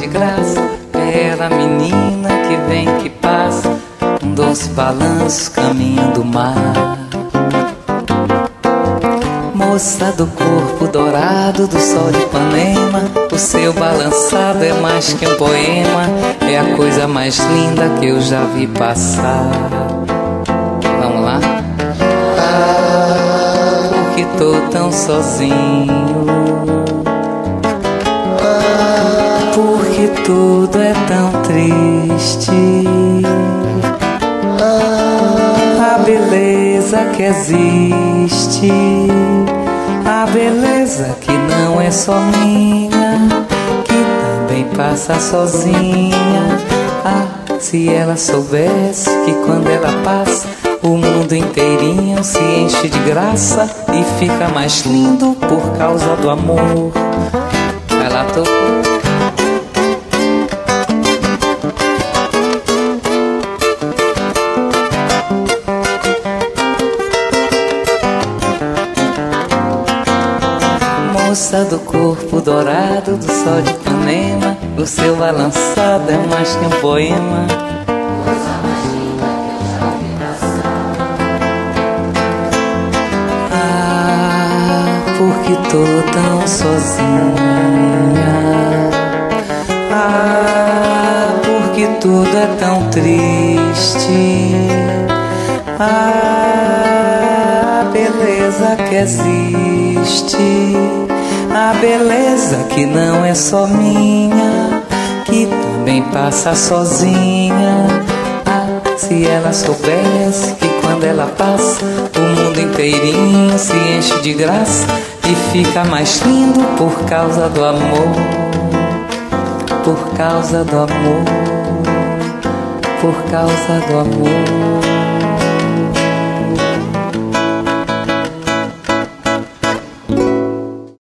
de graça. Bela menina que vem, que passa, um doce balanço, caminho do mar. Moça do corpo dourado do sol de Ipanema, o seu balançado é mais que um poema, é a coisa mais linda que eu já vi passar. Vamos lá? Ah, porque tô tão sozinho, porque tudo é tão triste. A beleza que existe, a beleza que não é só minha, que também passa sozinha. Ah, se ela soubesse que quando ela passa, o mundo inteirinho se enche de graça e fica mais lindo por causa do amor. Vai lá, tocou. Moça do corpo dourado do sol de Ipanema, o seu balançado é mais que um poema. Ah, porque tô tão sozinha. Ah, porque tudo é tão triste. Ah, a beleza que existe, a beleza que não é só minha, que também passa sozinha. Ah, se ela soubesse que quando ela passa, o mundo inteirinho se enche de graça e fica mais lindo por causa do amor. Por causa do amor, por causa do amor.